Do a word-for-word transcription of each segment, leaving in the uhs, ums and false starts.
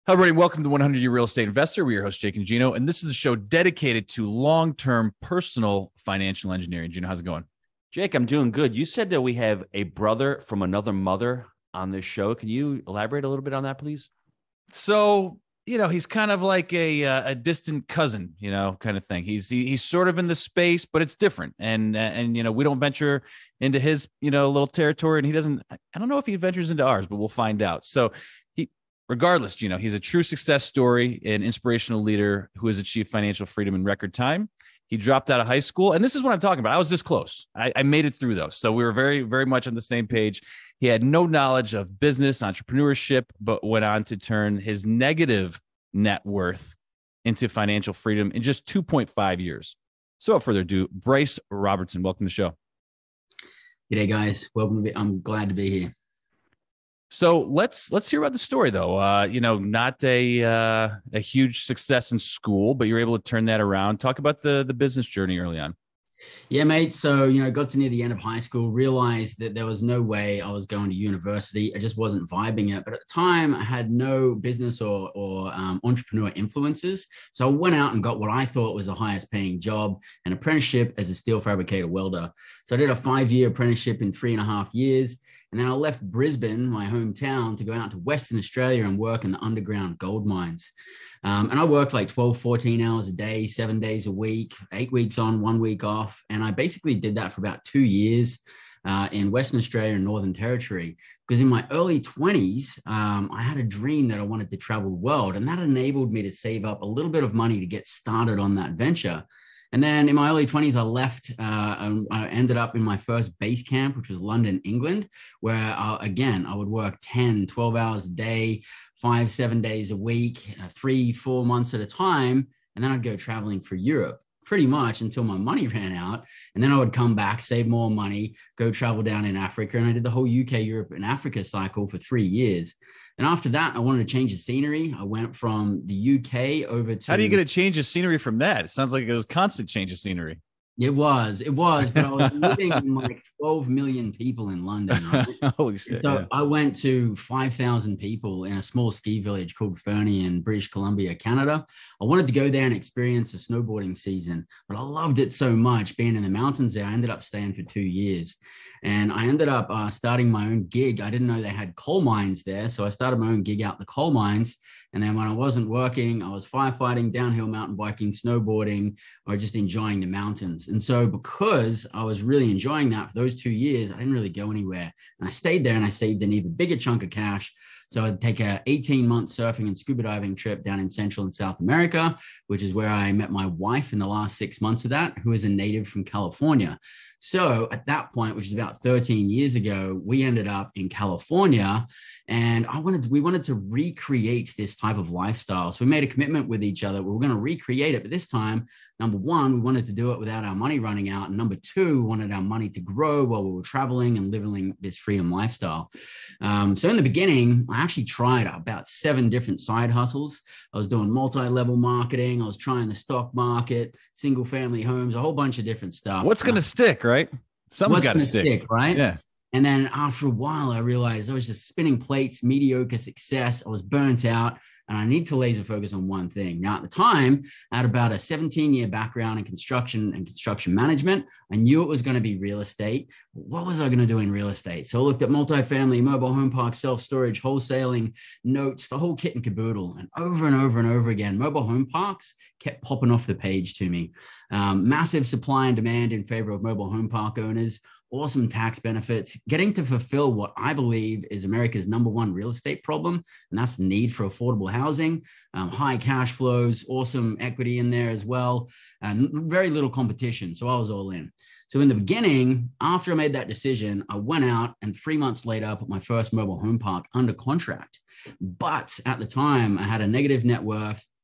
Hello, everybody. Welcome to one hundred Year Real Estate Investor. We are your host, Jake and Gino, and this is a show dedicated to long-term personal financial engineering. Gino, how's it going? Jake, I'm doing good. You said that we have a brother from another mother on this show. Can you elaborate a little bit on that, please? So, you know, he's kind of like a uh, a distant cousin, you know, kind of thing. He's he, he's sort of in the space, but it's different. And and you know, we don't venture into his you know little territory, and he doesn't. I don't know if he ventures into ours, but we'll find out. So. Regardless, you know, he's a true success story, an inspirational leader who has achieved financial freedom in record time. He dropped out of high school. And this is what I'm talking about. I was this close. I, I made it through those. So we were very, very much on the same page. He had no knowledge of business, entrepreneurship, but went on to turn his negative net worth into financial freedom in just two point five years. So without further ado, Bryce Robertson, welcome to the show. G'day, guys. Welcome. To be, I'm glad to be here. So let's let's hear about the story, though. Uh, you know, not a uh, a huge success in school, but you're able to turn that around. Talk about the the business journey early on. Yeah, mate. So, you know, got to near the end of high school, realized that there was no way I was going to university. I just wasn't vibing it. But at the time, I had no business or, or um, entrepreneur influences. So I went out and got what I thought was the highest paying job, an apprenticeship as a steel fabricator welder. So I did a five-year apprenticeship in three and a half years. And then I left Brisbane, my hometown, to go out to Western Australia and work in the underground gold mines. Um, and I worked like twelve, fourteen hours a day, seven days a week, eight weeks on, one week off. And I basically did that for about two years uh, in Western Australia and Northern Territory. Because in my early twenties, um, I had a dream that I wanted to travel the world. And that enabled me to save up a little bit of money to get started on that venture. And then in my early twenties, I left uh, and I ended up in my first base camp, which was London, England, where, uh, again, I would work ten, twelve hours a day, five, seven days a week, uh, three, four months at a time. And then I'd go traveling for Europe pretty much until my money ran out. And then I would come back, save more money, go travel down in Africa. And I did the whole U K, Europe, and Africa cycle for three years. And after that, I wanted to change the scenery. I went from the U K over to... How do you get a change of scenery from that? It sounds like it was constant change of scenery. It was, it was, but I was living in like twelve million people in London. Right? Holy shit. So yeah. I went to five thousand people in a small ski village called Fernie in British Columbia, Canada. I wanted to go there and experience a snowboarding season, but I loved it so much being in the mountains there. I ended up staying for two years and I ended up uh, starting my own gig. I didn't know they had coal mines there. So I started my own gig out the coal mines. And then when I wasn't working, I was firefighting, downhill mountain biking, snowboarding, or just enjoying the mountains. And so because I was really enjoying that for those two years, I didn't really go anywhere. And I stayed there and I saved an even bigger chunk of cash. So I'd take a eighteen month surfing and scuba diving trip down in Central and South America, which is where I met my wife in the last six months of that, who is a native from California. So at that point, which is about thirteen years ago, we ended up in California and I wanted to, we wanted to recreate this type of lifestyle. So we made a commitment with each other. We were going to recreate it. But this time, number one, we wanted to do it without our money running out. And number two, we wanted our money to grow while we were traveling and living this freedom lifestyle. Um, so in the beginning, I actually tried about seven different side hustles. I was doing multi-level marketing. I was trying the stock market, single family homes, a whole bunch of different stuff. What's going to stick, right? Something's got to stick. stick, right? Yeah. And then after a while, I realized I was just spinning plates, mediocre success. I was burnt out and I need to laser focus on one thing. Now, at the time, I had about a seventeen year background in construction and construction management. I knew it was going to be real estate. What was I going to do in real estate? So I looked at multifamily, mobile home parks, self-storage, wholesaling, notes, the whole kit and caboodle. And over and over and over again, mobile home parks kept popping off the page to me. Um, massive supply and demand in favor of mobile home park owners. Awesome tax benefits, getting to fulfill what I believe is America's number one real estate problem, and that's the need for affordable housing, um, high cash flows, awesome equity in there as well, and very little competition. So I was all in. So in the beginning, after I made that decision, I went out and three months later, I put my first mobile home park under contract. But at the time, I had a negative net worth,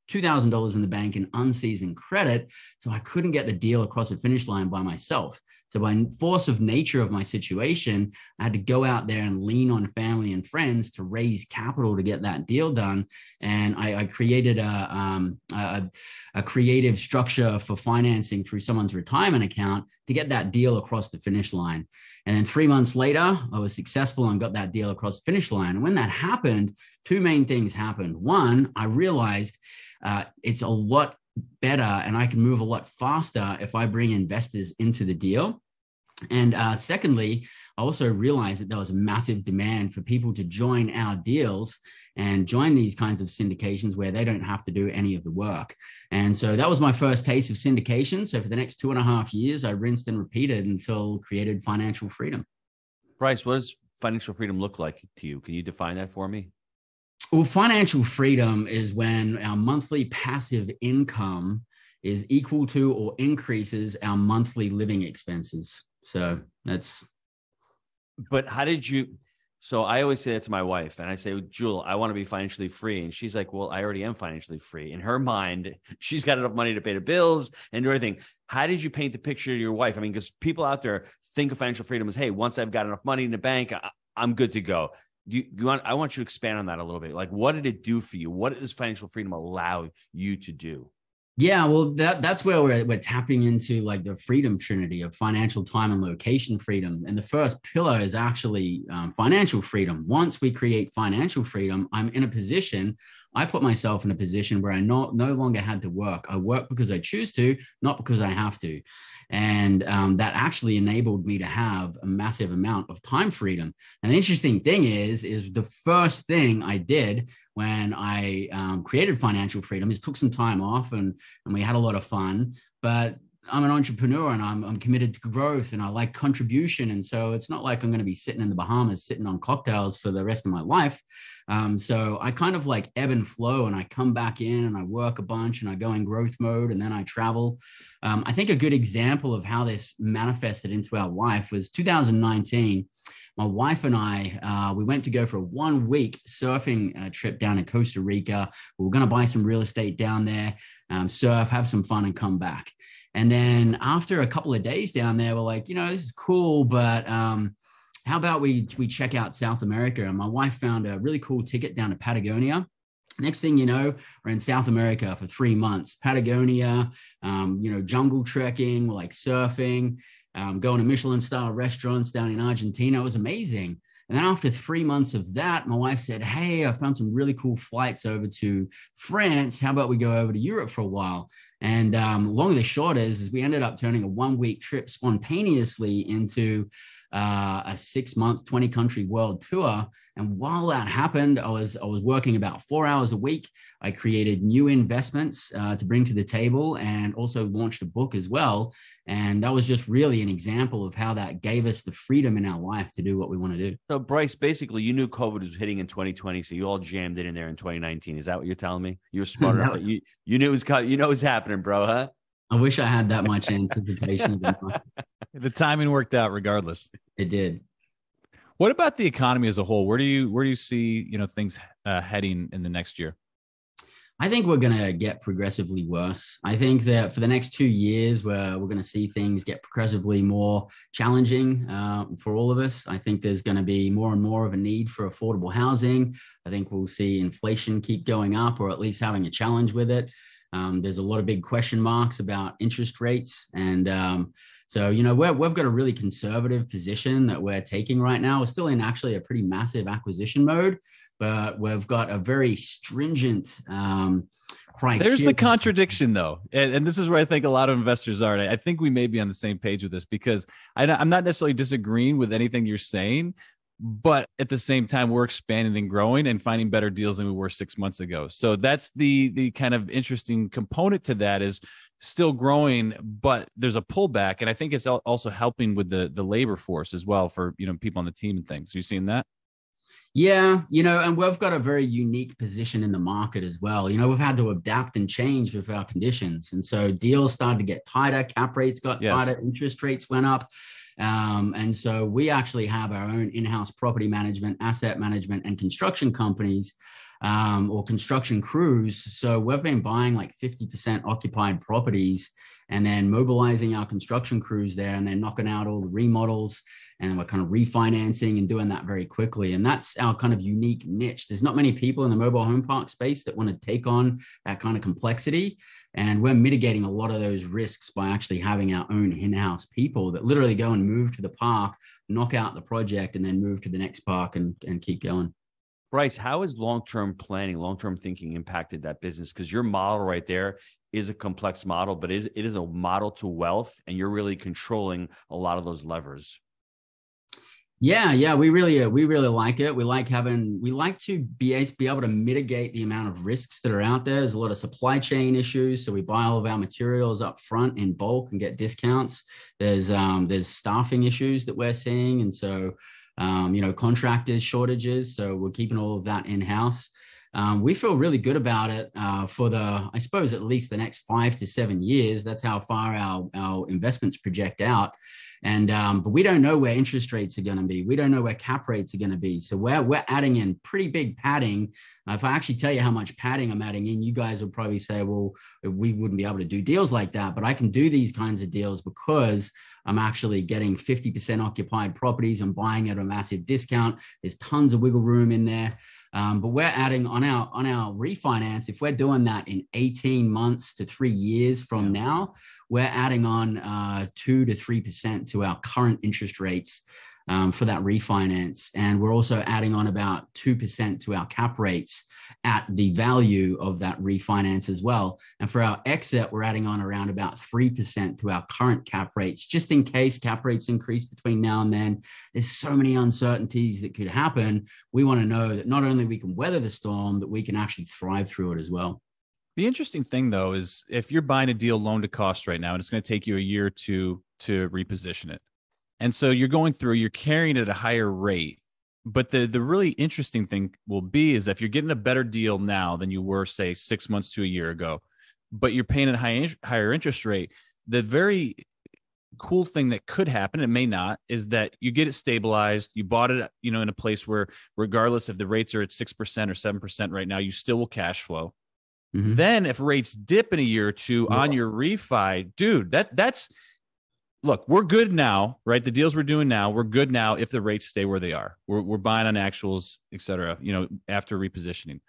two thousand dollars in the bank in unseasoned credit. So I couldn't get the deal across the finish line by myself. So by force of nature of my situation, I had to go out there and lean on family and friends to raise capital to get that deal done. And I, I created a, um, a, a creative structure for financing through someone's retirement account to get that deal across the finish line. And then three months later, I was successful and got that deal across the finish line. And when that happened, two main things happened. One, I realized uh, it's a lot better and I can move a lot faster if I bring investors into the deal. And uh, secondly, I also realized that there was a massive demand for people to join our deals and join these kinds of syndications where they don't have to do any of the work. And so that was my first taste of syndication. So for the next two and a half years, I rinsed and repeated until created financial freedom. Bryce, what does financial freedom look like to you? Can you define that for me? Well, financial freedom is when our monthly passive income is equal to or increases our monthly living expenses. So that's. But how did you, so I always say that to my wife and I say, Jewel, I want to be financially free. And she's like, well, I already am financially free. In her mind, she's got enough money to pay the bills and do everything. How did you paint the picture to your wife? I mean, because people out there think of financial freedom as, hey, once I've got enough money in the bank, I, I'm good to go. You, you want, I want you to expand on that a little bit. Like, what did it do for you? What does financial freedom allow you to do? Yeah, well, that that's where we're, we're tapping into like the freedom trinity of financial, time, and location freedom. And the first pillar is actually um, financial freedom. Once we create financial freedom, I'm in a position, I put myself in a position where I no, no longer had to work. I work because I choose to, not because I have to. And um, that actually enabled me to have a massive amount of time freedom. And the interesting thing is, is the first thing I did when I um, created financial freedom is took some time off and, and we had a lot of fun, but I'm an entrepreneur and I'm, I'm committed to growth and I like contribution. And so it's not like I'm going to be sitting in the Bahamas, sitting on cocktails for the rest of my life. Um, so I kind of like ebb and flow and I come back in and I work a bunch and I go in growth mode and then I travel. Um, I think a good example of how this manifested into our life was two thousand nineteen. My wife and I, uh, we went to go for a one week surfing uh, trip down in Costa Rica. We were going to buy some real estate down there, um, surf, have some fun and come back. And then after a couple of days down there, we're like, you know, this is cool, but um, how about we, we check out South America? And my wife found a really cool ticket down to Patagonia. Next thing you know, we're in South America for three months, Patagonia, um, you know, jungle trekking, we're like surfing, um, going to Michelin style restaurants down in Argentina. It was amazing. And then after three months of that, my wife said, hey, I found some really cool flights over to France. How about we go over to Europe for a while? And um, long and the short is, is we ended up turning a one week trip spontaneously into uh, a six month, twenty country world tour. And while that happened, I was, I was working about four hours a week. I created new investments uh, to bring to the table and also launched a book as well. And that was just really an example of how that gave us the freedom in our life to do what we want to do. So Bryce, basically you knew COVID was hitting in twenty twenty. So you all jammed it in there in twenty nineteen. Is that what you're telling me? You were smart enough that you, you knew it was coming, you know, it was happening, bro, huh? I wish I had that much anticipation. The timing worked out regardless. It did. What about the economy as a whole? Where do you where do you see, you know, things uh, heading in the next year? I think we're going to get progressively worse. I think that for the next two years, we're, we're going to see things get progressively more challenging uh, for all of us. I think there's going to be more and more of a need for affordable housing. I think we'll see inflation keep going up or at least having a challenge with it. Um, there's a lot of big question marks about interest rates. And um, so, you know, we're, we've got a really conservative position that we're taking right now. We're still in actually a pretty massive acquisition mode, but we've got a very stringent um, criteria. There's the contradiction, though. And, and this is where I think a lot of investors are. And I think we may be on the same page with this because I, I'm not necessarily disagreeing with anything you're saying, but at the same time, we're expanding and growing and finding better deals than we were six months ago. So that's the the kind of interesting component to that is still growing, but there's a pullback. And I think it's also helping with the the labor force as well for, you know, people on the team and things. You seen that? Yeah, you know, and we've got a very unique position in the market as well. You know, we've had to adapt and change with our conditions. And so deals started to get tighter, cap rates got yes. tighter, interest rates went up. Um, and so we actually have our own in-house property management, asset management, and construction companies um, or construction crews. So we've been buying like fifty percent occupied properties and then mobilizing our construction crews there and then knocking out all the remodels. And we're kind of refinancing and doing that very quickly. And that's our kind of unique niche. There's not many people in the mobile home park space that want to take on that kind of complexity. And we're mitigating a lot of those risks by actually having our own in-house people that literally go and move to the park, knock out the project, and then move to the next park and, and keep going. Bryce, how has long-term planning, long-term thinking impacted that business? Because your model right there is a complex model, but it is, it is a model to wealth, and you're really controlling a lot of those levers. Yeah, yeah, we really, uh, we really like it. We like having, we like to be, be able to mitigate the amount of risks that are out there. There's a lot of supply chain issues, so we buy all of our materials up front in bulk and get discounts. There's, um, there's staffing issues that we're seeing, and so, um, you know, contractors shortages. So we're keeping all of that in house. Um, we feel really good about it uh, for the, I suppose, at least the next five to seven years. That's how far our, our investments project out. And, um, but we don't know where interest rates are going to be. We don't know where cap rates are going to be. So we're, we're adding in pretty big padding. Uh, if I actually tell you how much padding I'm adding in, you guys would probably say, well, we wouldn't be able to do deals like that. But I can do these kinds of deals because I'm actually getting fifty percent occupied properties. I'm buying at a massive discount. There's tons of wiggle room in there. Um, but we're adding on our on our refinance. If we're doing that in eighteen months to three years from yeah. now, we're adding on uh, two to three percent to our current interest rates um, for that refinance, and we're also adding on about two percent to our cap rates at the value of that refinance as well. And for our exit, we're adding on around about three percent to our current cap rates, just in case cap rates increase between now and then. There's so many uncertainties that could happen. We want to know that not only we can weather the storm, that we can actually thrive through it as well. The interesting thing, though, is if you're buying a deal loan to cost right now, and it's going to take you a year or two to reposition it. And so you're going through, you're carrying it at a higher rate. But the, the really interesting thing will be is if you're getting a better deal now than you were, say, six months to a year ago, but you're paying a high, higher interest rate, the very cool thing that could happen, it may not, is that you get it stabilized. You bought it, you know, in a place where regardless if the rates are at six percent or seven percent right now, you still will cash flow. Mm-hmm. Then if rates dip in a year or two yeah. on your refi, dude, that that's, look, we're good now, right? The deals we're doing now, we're good now if the rates stay where they are. We're, we're buying on actuals, et cetera, you know, after repositioning.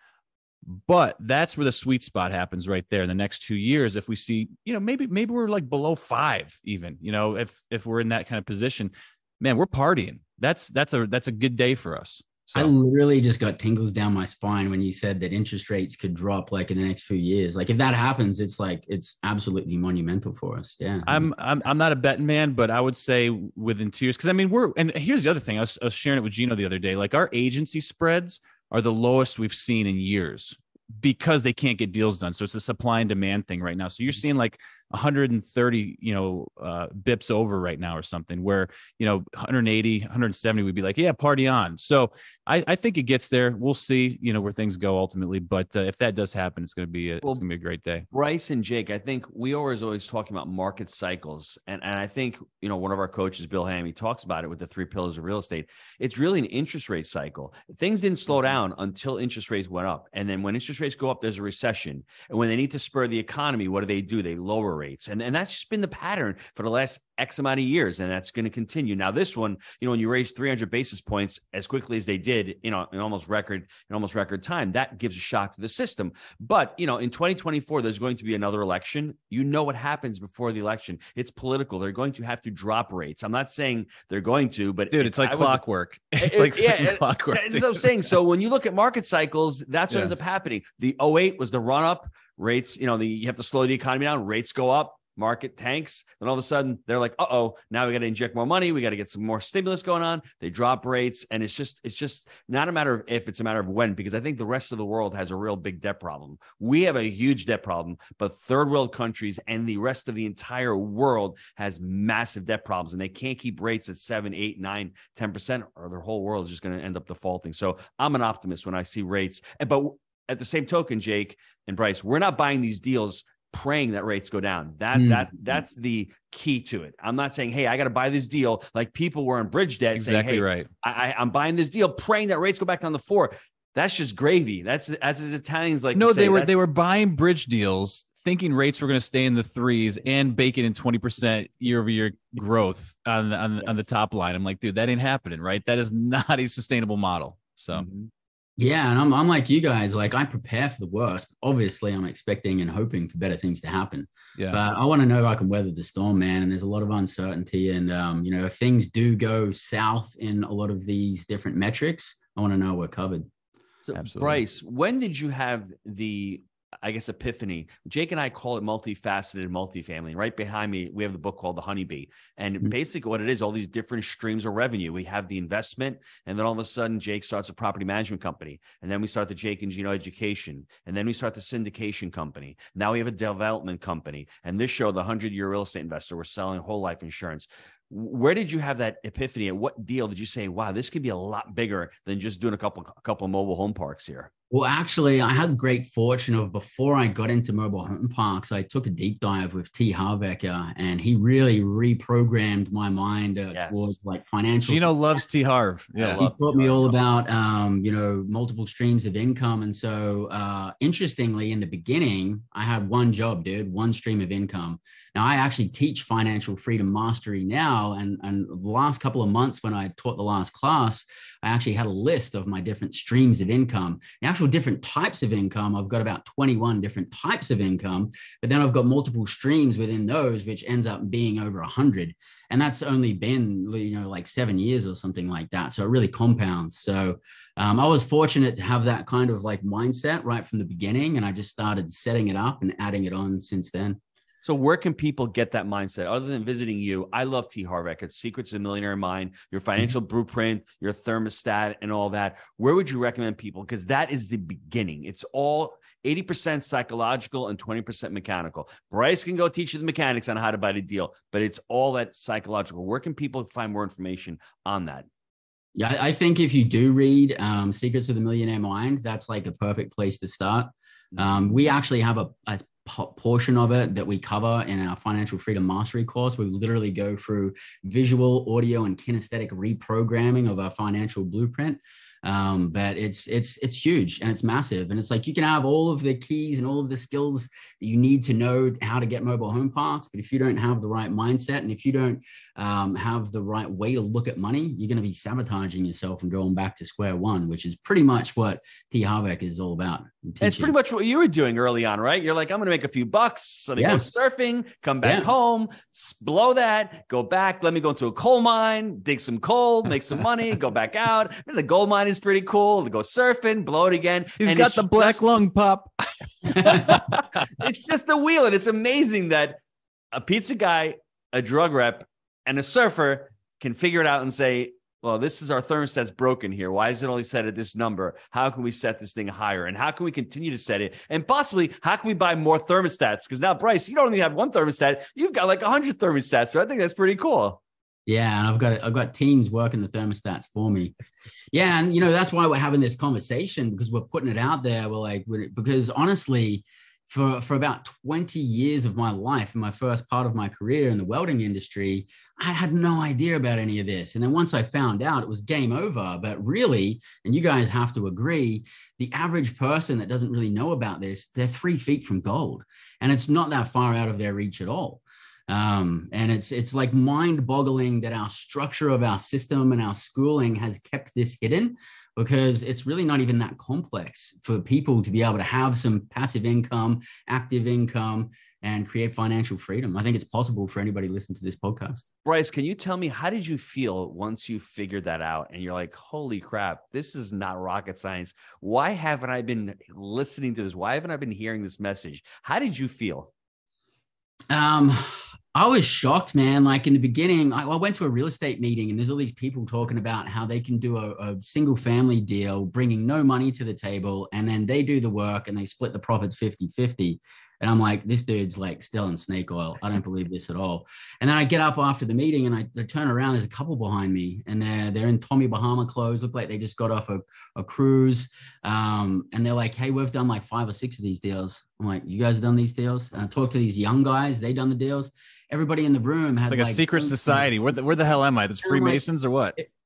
But that's where the sweet spot happens right there in the next two years. If we see, you know, maybe, maybe we're like below five even, you know, if, if we're in that kind of position, man, we're partying. That's, that's a, that's a good day for us. So. I literally just got tingles down my spine when you said that interest rates could drop like in the next few years. Like if that happens, it's like, it's absolutely monumental for us. Yeah. I'm, I'm, I'm not a betting man, but I would say within two years, cause I mean, we're, and here's the other thing. I was, I was sharing it with Gino the other day. Like our agency spreads are the lowest we've seen in years because they can't get deals done. So it's a supply and demand thing right now. So you're seeing like one hundred thirty, you know, uh, bips over right now or something where, you know, one eighty, one seventy would be like, yeah, party on. So I, I think it gets there. We'll see, you know, where things go ultimately. But uh, if that does happen, it's going to be, a, well, it's going to be a great day. Bryce and Jake, I think we always, always talking about market cycles. And, and I think, you know, one of our coaches, Bill Ham, he talks about it with the three pillars of real estate. It's really an interest rate cycle. Things didn't slow down until interest rates went up. And then when interest rates go up, there's a recession. And when they need to spur the economy, what do they do? They lower rates. And, and that's just been the pattern for the last X amount of years. And that's going to continue. Now, this one, you know, when you raise three hundred basis points as quickly as they did, you know, in almost record, in almost record time, that gives a shock to the system. But, you know, in twenty twenty-four, there's going to be another election. You know what happens before the election. It's political. They're going to have to drop rates. I'm not saying they're going to, but dude, it's like was, clockwork. It's it, like yeah, clockwork. That's what I'm saying. So when you look at market cycles, that's what yeah. ends up happening. The oh eight was the run up rates. You know, the, you have to slow the economy down. Rates go up. Market tanks. Then all of a sudden they're like, uh-oh, now we got to inject more money. We got to get some more stimulus going on. They drop rates. And it's just, it's just not a matter of if, it's a matter of when, because I think the rest of the world has a real big debt problem. We have a huge debt problem, but third world countries and the rest of the entire world has massive debt problems, and they can't keep rates at seven, eight, nine, ten percent, or their whole world is just going to end up defaulting. So I'm an optimist when I see rates. But at the same token, Jake and Bryce, we're not buying these deals praying that rates go down. That mm. that that's the key to it. I'm not saying, hey, I got to buy this deal like people were in bridge debt exactly saying, hey, right. I, I'm buying this deal praying that rates go back down to four. That's just gravy. That's as his Italians like no, to say, they were that's... they were buying bridge deals, thinking rates were going to stay in the threes and baking in twenty percent year over year growth on the, on, yes. on the top line. I'm like, dude, that ain't happening, right? That is not a sustainable model. So. Mm-hmm. Yeah, and I'm I'm like you guys. Like I prepare for the worst. Obviously, I'm expecting and hoping for better things to happen. Yeah. But I want to know if I can weather the storm, man. And there's a lot of uncertainty. And um, you know, if things do go south in a lot of these different metrics, I want to know we're covered. So, Absolutely. Bryce, when did you have the, I guess, epiphany? Jake and I call it multifaceted multifamily. Right behind me, we have the book called The Honeybee. And mm-hmm. basically what it is, all these different streams of revenue. We have the investment, and then all of a sudden, Jake starts a property management company. And then we start the Jake and Gino Education. And then we start the syndication company. Now we have a development company. And this show, The hundred-Year Real Estate Investor, we're selling whole life insurance. Where did you have that epiphany? And what deal did you say, wow, this could be a lot bigger than just doing a couple, a couple of mobile home parks here? Well, actually, I had great fortune of before I got into mobile home parks, I took a deep dive with T. Harvecker, and he really reprogrammed my mind uh, yes. towards like financial. Gino loves T. Harv. Yeah, he taught me all about um, you know, multiple streams of income, and so uh, interestingly, in the beginning, I had one job, dude, one stream of income. Now, I actually teach financial freedom mastery now, and and the last couple of months when I taught the last class, I actually had a list of my different streams of income. The actual different types of income, I've got about twenty-one different types of income, but then I've got multiple streams within those, which ends up being over a hundred. And that's only been, you know, like seven years or something like that. So it really compounds. So um, I was fortunate to have that kind of like mindset right from the beginning. And I just started setting it up and adding it on since then. So where can people get that mindset other than visiting you? I love T. Harveck. It's Secrets of the Millionaire Mind, your financial mm-hmm. blueprint, your thermostat, and all that. Where would you recommend people? Because that is the beginning. It's all eighty percent psychological and twenty percent mechanical. Bryce can go teach you the mechanics on how to buy the deal, but it's all that psychological. Where can people find more information on that? Yeah, I think if you do read um, Secrets of the Millionaire Mind, that's like a perfect place to start. Um, we actually have a, a portion of it that we cover in our financial freedom mastery course. We literally go through visual, audio, and kinesthetic reprogramming of our financial blueprint. Um, but it's it's it's huge and it's massive. And it's like you can have all of the keys and all of the skills that you need to know how to get mobile home parks. But if you don't have the right mindset and if you don't um, have the right way to look at money, you're going to be sabotaging yourself and going back to square one, which is pretty much what T. Harveck is all about. It's pretty much what you were doing early on, right? You're like, I'm going to make a few bucks. Let me yeah. go surfing, come back yeah. home, blow that, go back. Let me go to a coal mine, dig some coal, make some money, go back out. And the gold mine is pretty cool to go surfing, blow it again. He's and got the black just, lung pop. It's just the wheel. And it's amazing that a pizza guy, a drug rep, and a surfer can figure it out and say, well, this is our thermostat's broken here. Why is it only set at this number? How can we set this thing higher? And how can we continue to set it? And possibly, how can we buy more thermostats? Because now, Bryce, you don't only have one thermostat. You've got like one hundred thermostats. So I think that's pretty cool. Yeah, and I've got I've got teams working the thermostats for me. Yeah, and you know that's why we're having this conversation, because we're putting it out there. We're like, we're, because honestly, for for about twenty years of my life, in my first part of my career in the welding industry, I had no idea about any of this. And then once I found out, it was game over. But really, and you guys have to agree, the average person that doesn't really know about this, they're three feet from gold, and it's not that far out of their reach at all. Um, and it's it's like mind-boggling that our structure of our system and our schooling has kept this hidden, because it's really not even that complex for people to be able to have some passive income, active income, and create financial freedom. I think it's possible for anybody listening to this podcast. Bryce, can you tell me, how did you feel once you figured that out and you're like, holy crap, this is not rocket science. Why haven't I been listening to this? Why haven't I been hearing this message? How did you feel? Um, I was shocked, man. Like in the beginning, I, I went to a real estate meeting and there's all these people talking about how they can do a, a single family deal, bringing no money to the table. And then they do the work and they split the profits fifty fifty. And I'm like, this dude's like still in snake oil. I don't believe this at all. And then I get up after the meeting and I, I turn around, there's a couple behind me and they're, they're in Tommy Bahama clothes, look like they just got off a, a cruise. Um, and they're like, hey, we've done like five or six of these deals. I'm like, you guys have done these deals? And I talked to these young guys, they done the deals. Everybody in the room had like, like a secret society. Where the, where the hell am I? That's Freemasons like, or what?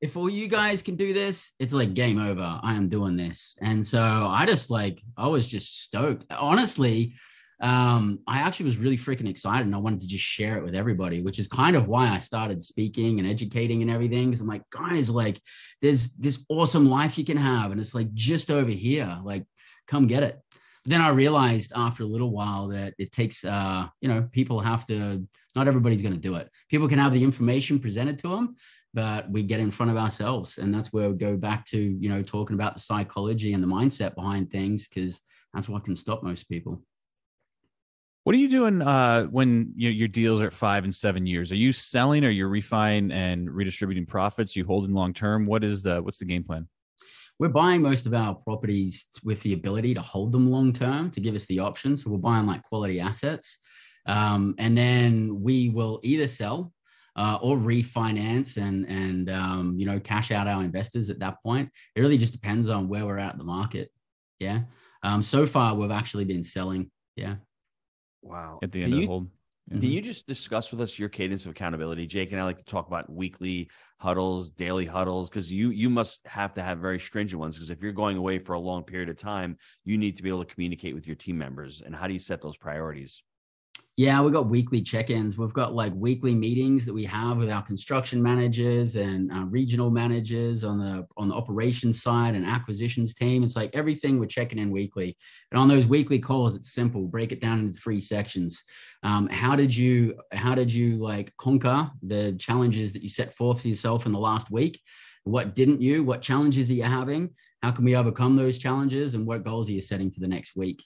if all you guys can do this, it's like game over. I am doing this. And so I just like, I was just stoked. Honestly, um, I actually was really freaking excited and I wanted to just share it with everybody, which is kind of why I started speaking and educating and everything. Cause I'm like, guys, like there's this awesome life you can have. And it's like just over here, like come get it. But then I realized after a little while that it takes, uh, you know, people have to, not everybody's going to do it. People can have the information presented to them, but we get in front of ourselves. And that's where we go back to, you know, talking about the psychology and the mindset behind things, because that's what can stop most people. What are you doing uh, when your, your deals are at five and seven years? Are you selling or you're refining and redistributing profits? You holding long term? What is the, what's the game plan? We're buying most of our properties with the ability to hold them long term to give us the option. So we're buying like quality assets. Um, and then we will either sell uh, or refinance and, and um, you know, cash out our investors at that point. It really just depends on where we're at in the market. Yeah. Um, so far, we've actually been selling. Yeah. Wow. At the Can end of you, the hold. Yeah. Can you just discuss with us your cadence of accountability? Jake and I like to talk about weekly huddles, daily huddles, because you you must have to have very stringent ones, because if you're going away for a long period of time, you need to be able to communicate with your team members. And how do you set those priorities? Yeah, we've got weekly check-ins. We've got like weekly meetings that we have with our construction managers and uh, regional managers on the on the operations side and acquisitions team. It's like everything we're checking in weekly. And on those weekly calls, it's simple. Break it down into three sections. Um, how did you how did you like conquer the challenges that you set forth for yourself in the last week? What didn't you? What challenges are you having? How can we overcome those challenges? And what goals are you setting for the next week?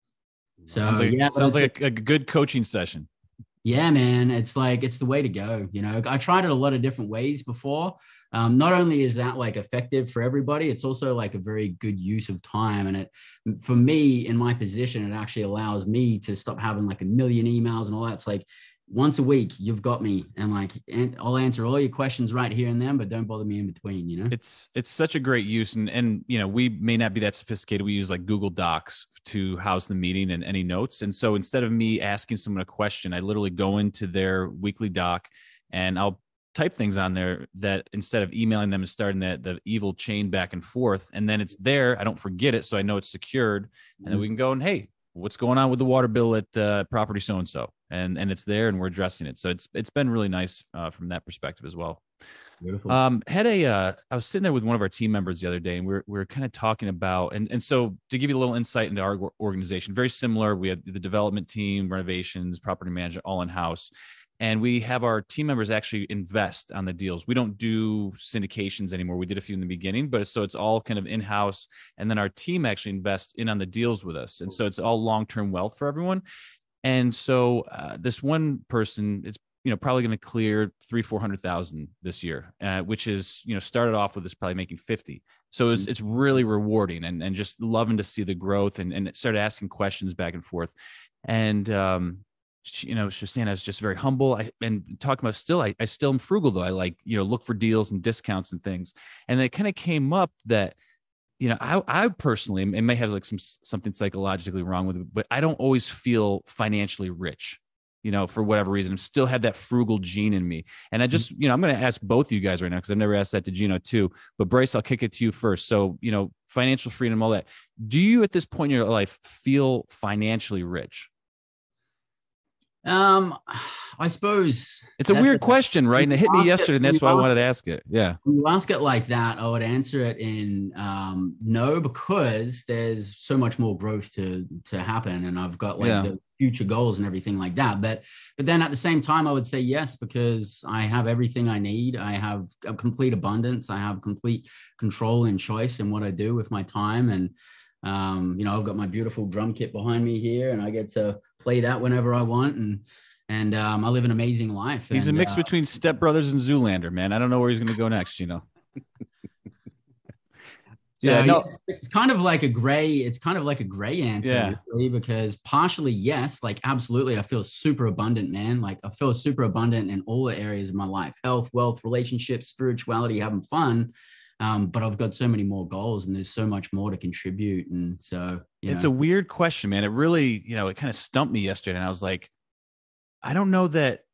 So sounds like, yeah, sounds like a, a good coaching session. Yeah, man, it's like, it's the way to go. You know, I tried it a lot of different ways before. Um, not only is that like effective for everybody, it's also like a very good use of time. And it, for me in my position, it actually allows me to stop having like a million emails and all that. It's like once a week, you've got me, and like, and I'll answer all your questions right here and then, but don't bother me in between, you know? It's, it's such a great use. And, and, you know, we may not be that sophisticated. We use like Google Docs to house the meeting and any notes. And so instead of me asking someone a question, I literally go into their weekly doc and I'll type things on there that instead of emailing them and starting that the evil chain back and forth, and then it's there, I don't forget it. So I know it's secured. And mm-hmm. then we can go and, hey, what's going on with the water bill at uh, property so-and-so, and and it's there and we're addressing it. So it's it's been really nice uh, from that perspective as well. Beautiful. Um, had a uh, I was sitting there with one of our team members the other day, and we we're we we're kind of talking about, and and so to give you a little insight into our organization, very similar. We have the development team, renovations, property management, all in house. And we have our team members actually invest on the deals. We don't do syndications anymore. We did a few in the beginning, but so it's all kind of in-house. And then our team actually invests in on the deals with us. And so it's all long-term wealth for everyone. And so uh, this one person, it's, you know, probably going to clear three, four hundred thousand this year, uh, which is, you know, started off with this probably making fifty. So it's, it's really rewarding, and, and just loving to see the growth, and, and started asking questions back and forth. And, um, you know, she was saying I was just very humble. I, and talking about still, I, I still am frugal though. I like, you know, look for deals and discounts and things. And it kind of came up that, you know, I, I personally, it may have like some, something psychologically wrong with it, but I don't always feel financially rich, you know, for whatever reason. I'm still had that frugal gene in me. And I just, you know, I'm going to ask both of you guys right now, because I've never asked that to Gino too, but Bryce, I'll kick it to you first. So, you know, financial freedom, all that. Do you at this point in your life feel financially rich? Um, I suppose it's a weird question, right? And it hit me yesterday, and that's why I wanted to ask it. Yeah. When you ask it like that, I would answer it in um, no, because there's so much more growth to to happen, and I've got like yeah. the future goals and everything like that. But but then at the same time, I would say yes, because I have everything I need. I have a complete abundance. I have complete control and choice in what I do with my time. And Um, you know, I've got my beautiful drum kit behind me here, and I get to play that whenever I want. And, and, um, I live an amazing life. He's and, a mix uh, between Step Brothers and Zoolander, man. I don't know where he's going to go next, you know? So, yeah, no, it's, it's kind of like a gray, it's kind of like a gray answer, yeah. really, because partially, yes, like absolutely. I feel super abundant, man. Like I feel super abundant in all the areas of my life: health, wealth, relationships, spirituality, having fun. Um, but I've got so many more goals, and there's so much more to contribute. And so, you it's know. a weird question, man. It really, you know, it kind of stumped me yesterday. And I was like, I don't know that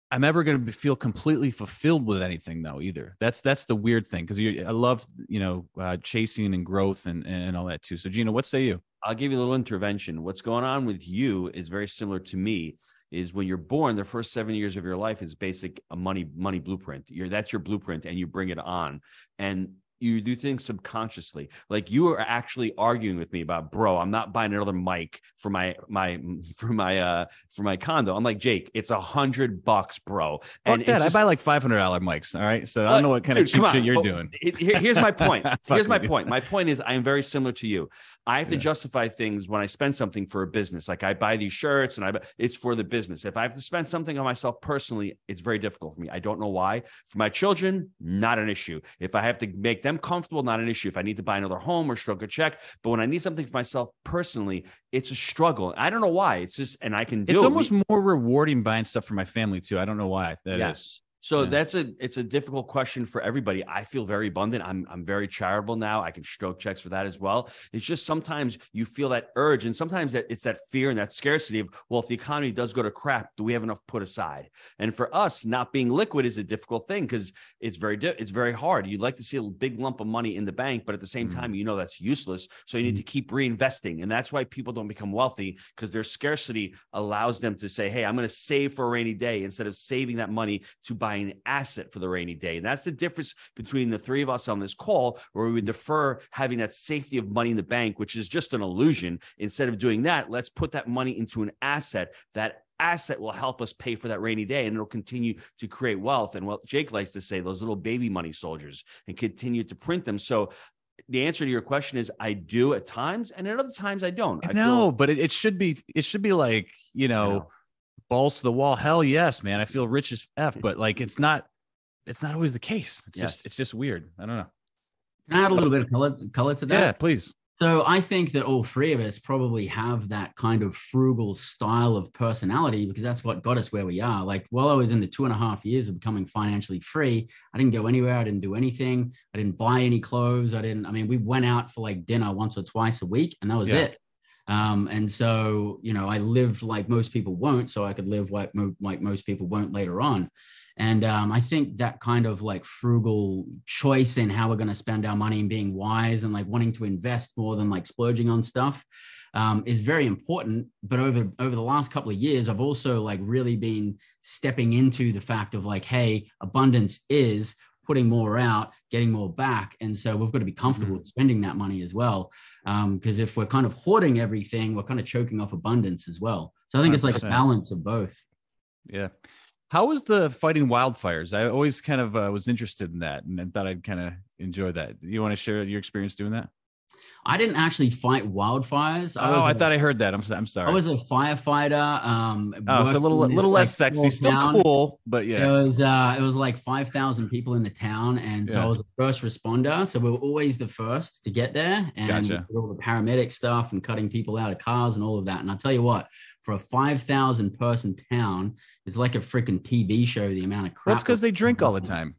I'm ever going to feel completely fulfilled with anything though either. That's that's the weird thing, because you I love, you know, uh, chasing and growth and and all that too. So Gino, what say you? I'll give you a little intervention. What's going on with you is very similar to me. Is when you're born, the first seven years of your life is basic a money money blueprint. You're that's your blueprint, and you bring it on. And you do things subconsciously. Like you are actually arguing with me about, bro, I'm not buying another mic for my my for my uh for my condo. I'm like, Jake, it's a hundred bucks, bro. And that, just, I buy like five hundred dollar mics. All right, so I don't know what kind dude, of cheap shit you're doing. It, here, here's my point. Here's my point. My point is, I am very similar to you. I have to yeah. justify things when I spend something for a business. Like I buy these shirts and I buy, it's for the business. If I have to spend something on myself personally, it's very difficult for me. I don't know why. For my children, not an issue. If I have to make them comfortable, not an issue. If I need to buy another home or stroke a check, but when I need something for myself personally, it's a struggle. I don't know why. It's just, and I can do it's it. almost more rewarding buying stuff for my family too. I don't know why that yes. is. So yeah. that's a, it's a difficult question for everybody. I feel very abundant. I'm, I'm very charitable now. I can stroke checks for that as well. It's just sometimes you feel that urge, and sometimes that it's that fear and that scarcity of, well, if the economy does go to crap, do we have enough put aside? And for us, not being liquid is a difficult thing because it's very, di- it's very hard. You'd like to see a big lump of money in the bank, but at the same mm. time, you know, that's useless. So you need mm. to keep reinvesting. And that's why people don't become wealthy, because their scarcity allows them to say, hey, I'm going to save for a rainy day instead of saving that money to buy an asset for the rainy day. And that's the difference between the three of us on this call, where we would defer having that safety of money in the bank, which is just an illusion. Instead of doing that, let's put that money into an asset. That asset will help us pay for that rainy day, and it'll continue to create wealth. And what Jake likes to say, those little baby money soldiers, and continue to print them. So the answer to your question is I do at times, and at other times I don't. I no, feel- but it, it should be, it should be like, you know, balls to the wall. Hell yes, man. I feel rich as F, but like, it's not, it's not always the case. It's yes. just, it's just weird. I don't know. Can I add a little bit of color, color to that? Yeah, please. So I think that all three of us probably have that kind of frugal style of personality, because that's what got us where we are. Like while I was in the two and a half years of becoming financially free, I didn't go anywhere. I didn't do anything. I didn't buy any clothes. I didn't, I mean, we went out for like dinner once or twice a week, and that was yeah. it. Um, and so, you know, I lived like most people won't, so I could live like, mo- like most people won't later on. And um, I think that kind of like frugal choice in how we're going to spend our money and being wise and like wanting to invest more than like splurging on stuff um, is very important. But over, over the last couple of years, I've also like really been stepping into the fact of like, hey, abundance is putting more out, getting more back. And so we've got to be comfortable mm-hmm. spending that money as well. Because um, if we're kind of hoarding everything, we're kind of choking off abundance as well. So I think one hundred percent. It's like a balance of both. Yeah. How was the fighting wildfires? I always kind of uh, was interested in that, and I thought I'd kind of enjoy that. You want to share your experience doing that? I didn't actually fight wildfires. I oh, I a, thought I heard that. I'm I'm sorry. I was a firefighter. Um, oh, so a little little less like sexy, still town. Cool, but yeah. It was uh, it was like five thousand people in the town, and so yeah. I was the first responder. So we were always the first to get there, and gotcha. all the paramedic stuff and cutting people out of cars and all of that. And I'll tell you what, for a five thousand person town, it's like a freaking T V show. The amount of crap. That's because they drink all the time.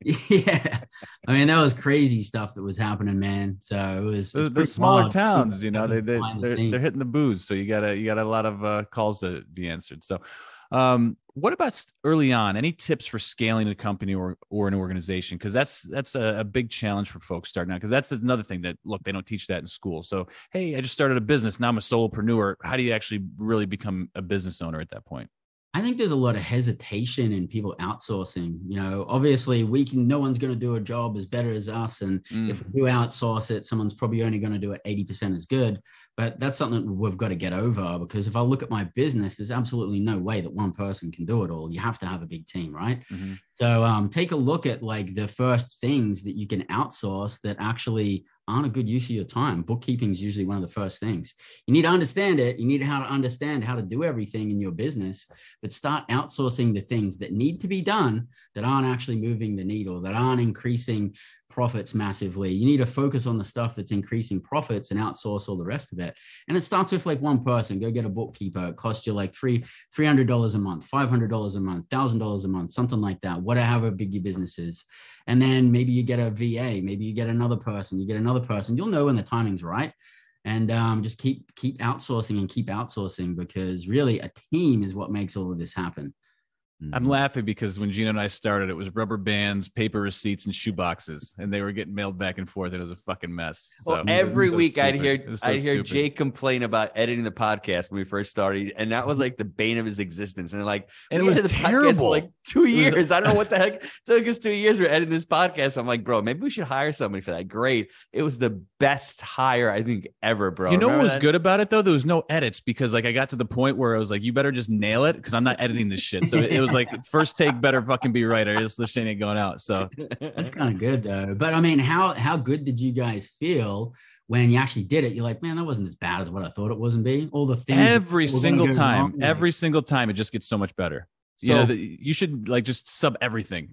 Yeah, I mean that was crazy stuff that was happening, man. So it was the, the smaller towns, you know, they they they're, they're hitting the booze, so you gotta you got a lot of uh, calls to be answered. So, um, what about early on? Any tips for scaling a company or or an organization? Because that's that's a, a big challenge for folks starting out. Because that's another thing that look they don't teach that in school. So hey, I just started a business, now I'm a solopreneur. How do you actually really become a business owner at that point? I think there's a lot of hesitation in people outsourcing. You know, obviously we can, no one's going to do a job as better as us. And mm. if we do outsource it, someone's probably only going to do it eighty percent as good. But that's something we've got to get over, because if I look at my business, there's absolutely no way that one person can do it all. You have to have a big team, right? Mm-hmm. So um, take a look at like the first things that you can outsource that actually aren't a good use of your time. Bookkeeping is usually one of the first things. You need to understand it. You need how to understand how to do everything in your business, but start outsourcing the things that need to be done that aren't actually moving the needle, that aren't increasing profits massively. You need to focus on the stuff that's increasing profits and outsource all the rest of it. And it starts with like one person. Go get a bookkeeper. It costs you like three, three hundred dollars a month, five hundred dollars a month, one thousand dollars a month, something like that, whatever big your business is. And then maybe you get a V A, maybe you get another person, you get another person. You'll know when the timing's right. And um, just keep, keep outsourcing and keep outsourcing, because really a team is what makes all of this happen. I'm Mhm. laughing because when Gina and I started, it was rubber bands, paper receipts, and shoe boxes, and they were getting mailed back and forth. It was a fucking mess. So Well, every so week I'd stupid. hear It was so I'd hear stupid. Jake complain about editing the podcast when we first started, and that was like the bane of his existence. And like, And we it was edited the podcast for terrible. like two was- years. I don't know what the heck it took us two years. We're editing this podcast. I'm like, bro, maybe we should hire somebody for that. Great. It was the best hire I think ever, bro. You know what Remember was that? good about it though? There was no edits because like I got to the point where I was like, you better just nail it because I'm not editing this shit. So it was like first take better fucking be right, or else the shit ain't going out. So That's kind of good though. But I mean, how how good did you guys feel when you actually did it? You're like, man, that wasn't as bad as what I thought it was and be. All the things every that were gonna single go time, wrong, like- every single time, it just gets so much better. you So- know, the, you should like just sub everything.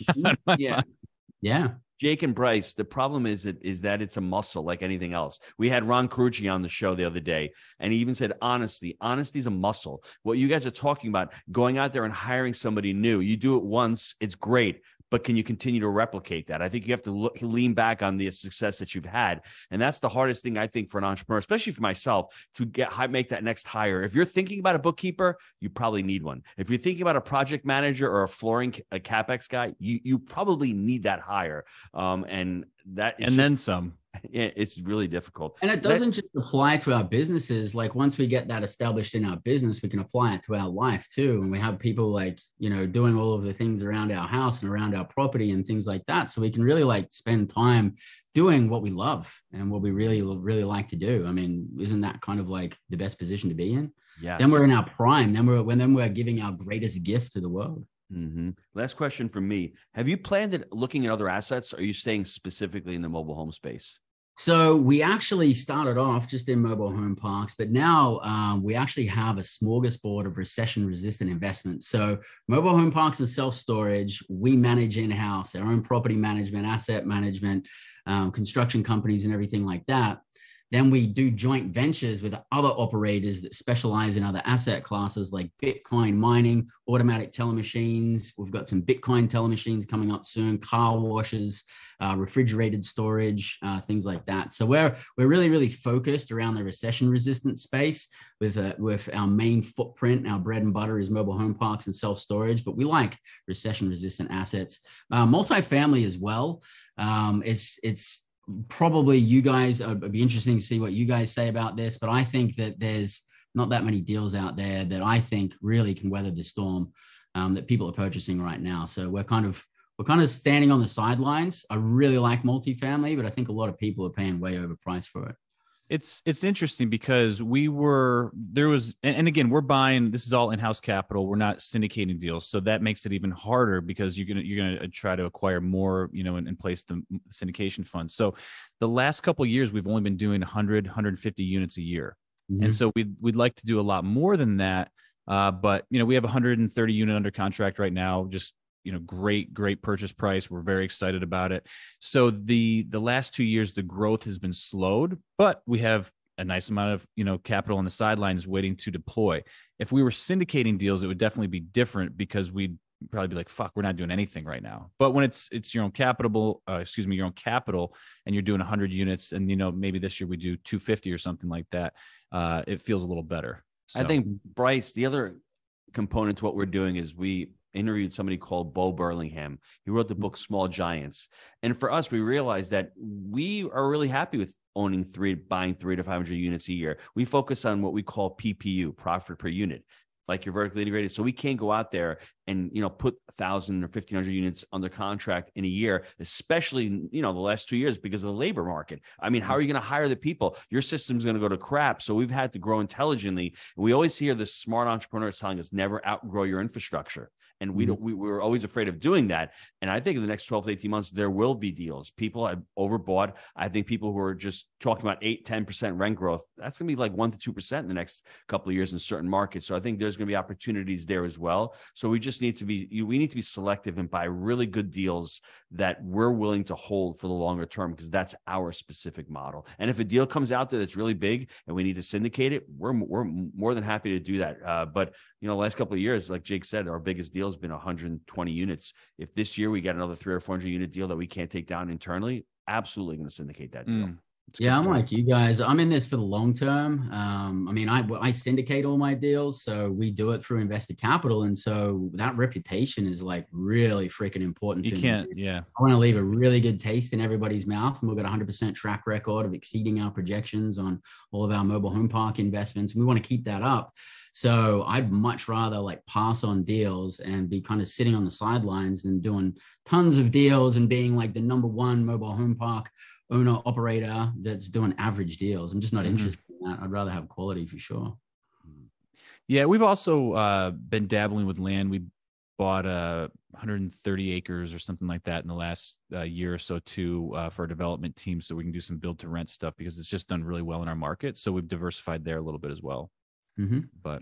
yeah. Yeah. Jake and Bryce, the problem is that is that it's a muscle like anything else. We had Ron Carucci on the show the other day, and he even said, honesty, honesty is a muscle. What you guys are talking about, going out there and hiring somebody new, you do it once, it's great. But can you continue to replicate that? I think you have to look, lean back on the success that you've had. And that's the hardest thing, I think, for an entrepreneur, especially for myself, to get make that next hire. If you're thinking about a bookkeeper, you probably need one. If you're thinking about a project manager or a flooring, a CapEx guy, you, you probably need that hire. Um, and that is and just, then some. yeah, it's really difficult. And it doesn't just apply to our businesses. Like once we get that established in our business, we can apply it to our life too. And we have people like, you know, doing all of the things around our house and around our property and things like that. So we can really like spend time doing what we love and what we really, really like to do. I mean, isn't that kind of like the best position to be in? Yes. Then we're in our prime. Then we're when then we're giving our greatest gift to the world. Mm-hmm. Last question from me. Have you planned at looking at other assets? Or are you staying specifically in the mobile home space? So we actually started off just in mobile home parks, but now um, we actually have a smorgasbord of recession-resistant investments. So mobile home parks and self-storage, we manage in-house, our own property management, asset management, um, construction companies, and everything like that. Then we do joint ventures with other operators that specialize in other asset classes like Bitcoin mining, automatic teller machines. We've got some Bitcoin teller machines coming up soon, car washes, uh, refrigerated storage, uh, things like that. So we're we're really, really focused around the recession-resistant space with, uh, with our main footprint. Our bread and butter is mobile home parks and self-storage, but we like recession-resistant assets. Uh, multifamily as well. Um, it's it's probably you guys, uh, it'd be interesting to see what you guys say about this, but I think that there's not that many deals out there that I think really can weather the storm um, that people are purchasing right now. So we're kind of, we're kind of standing on the sidelines. I really like multifamily, but I think a lot of people are paying way overpriced for it. It's it's interesting because we were there was and, and again we're buying, this is all in-house capital, we're not syndicating deals, so that makes it even harder because you're gonna you're gonna try to acquire more, you know, and, and place the syndication fund. So the last couple of years we've only been doing one hundred, one hundred fifty units a year, Mhm. and so we'd we'd like to do a lot more than that. Uh, but you know we have one hundred thirty unit under contract right now, just you know, great, great purchase price. We're very excited about it. So the the last two years, the growth has been slowed, but we have a nice amount of, you know, capital on the sidelines waiting to deploy. If we were syndicating deals, it would definitely be different because we'd probably be like, fuck, we're not doing anything right now. But when it's it's your own capital, uh, excuse me, your own capital, and you're doing one hundred units, and you know maybe this year we do two fifty or something like that, uh, it feels a little better. So. I think, Bryce, the other component to what we're doing is we interviewed somebody called Bo Burlingham. He wrote the book Small Giants. And for us, we realized that we are really happy with owning three, buying three to five hundred units a year. We focus on what we call P P U, profit per unit, like you're vertically integrated. So we can't go out there and, you know, put a thousand or fifteen hundred units under contract in a year, especially, you know, the last two years because of the labor market. I mean, how are you going to hire the people? Your system's going to go to crap. So we've had to grow intelligently. And we always hear the smart entrepreneurs telling us never outgrow your infrastructure. And we don't, we, we were always afraid of doing that. And I think in the next twelve to eighteen months, there will be deals. People have overbought. I think people who are just talking about eight, ten percent rent growth, that's going to be like one to two percent in the next couple of years in certain markets. So I think there's going to be opportunities there as well. So we just need to be, you, we need to be selective and buy really good deals that we're willing to hold for the longer term, because that's our specific model. And if a deal comes out there that's really big and we need to syndicate it, we're, we're more than happy to do that. Uh, but, you know, the last couple of years, like Jake said, our biggest deal has been one hundred twenty units. If this year we get another three or four hundred unit deal that we can't take down internally, absolutely going to syndicate that deal. Mm. Yeah, I'm like you guys. I'm in this for the long term. Um, I mean, I I syndicate all my deals, so we do it through investor capital, and so that reputation is like really freaking important. You to can't, me. yeah. I want to leave a really good taste in everybody's mouth, and we've got a one hundred percent track record of exceeding our projections on all of our mobile home park investments. And we want to keep that up. So I'd much rather like pass on deals and be kind of sitting on the sidelines than doing tons of deals and being like the number one mobile home park owner operator that's doing average deals. I'm just not mm-hmm. interested in that. I'd rather have quality for sure. Yeah, we've also uh, been dabbling with land. We bought uh, one hundred thirty acres or something like that in the last uh, year or so too uh, for our development team, so we can do some build to rent stuff because it's just done really well in our market. So we've diversified there a little bit as well. Mm-hmm. But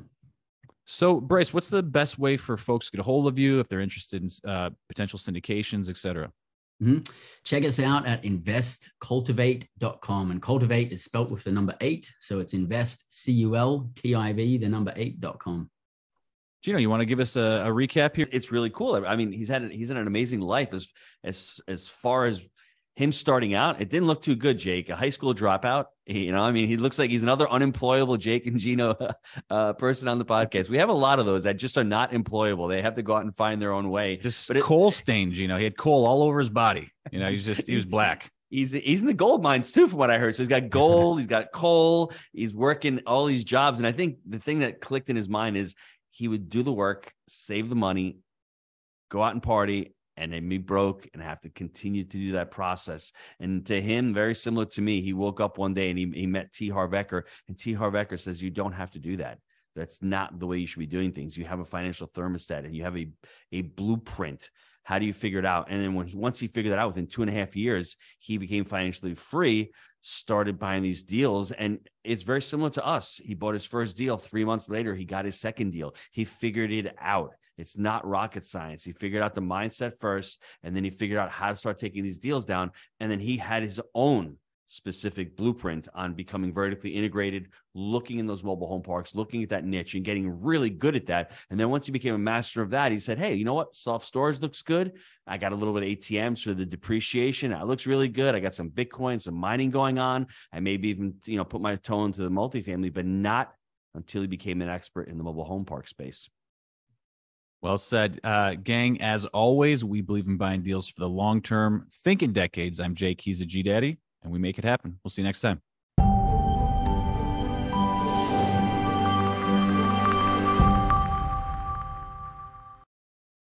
so Bryce, what's the best way for folks to get a hold of you if they're interested in uh, potential syndications, et cetera? Mm-hmm. Check us out at invest cultivate dot com, and cultivate is spelt with the number eight. So it's invest, C U L T I V, the number eight dot com. Gino, you want to give us a, a recap here? It's really cool. I mean, he's had, he's had an amazing life as, as, as far as him starting out. It didn't look too good, Jake, a high school dropout. He, you know, I mean, he looks like he's another unemployable Jake and Gino uh, person on the podcast. We have a lot of those that just are not employable. They have to go out and find their own way. Just but it, coal stains, you know, he had coal all over his body. You know, he's just, he was black. He's, he's in the gold mines too, from what I heard. So he's got gold, he's got coal, he's working all these jobs. And I think the thing that clicked in his mind is he would do the work, save the money, go out and party, and then be broke and have to continue to do that process. And to him, very similar to me, he woke up one day and he, he met T. Harv Eker, and T. Harv Eker says, you don't have to do that. That's not the way you should be doing things. You have a financial thermostat and you have a, a blueprint. How do you figure it out? And then when he, once he figured that out, within two and a half years, he became financially free, started buying these deals. And it's very similar to us. He bought his first deal. Three months later, he got his second deal. He figured it out. It's not rocket science. He figured out the mindset first, and then he figured out how to start taking these deals down. And then he had his own specific blueprint on becoming vertically integrated, looking in those mobile home parks, looking at that niche and getting really good at that. And then once he became a master of that, he said, hey, you know what? Self-storage looks good. I got a little bit of A T Ms for the depreciation. It looks really good. I got some Bitcoin, some mining going on. I maybe even, you know, put my toe into the multifamily, but not until he became an expert in the mobile home park space. Well said. Uh, gang, as always, we believe in buying deals for the long term. Think in decades. I'm Jake. He's a G Daddy, and we make it happen. We'll see you next time.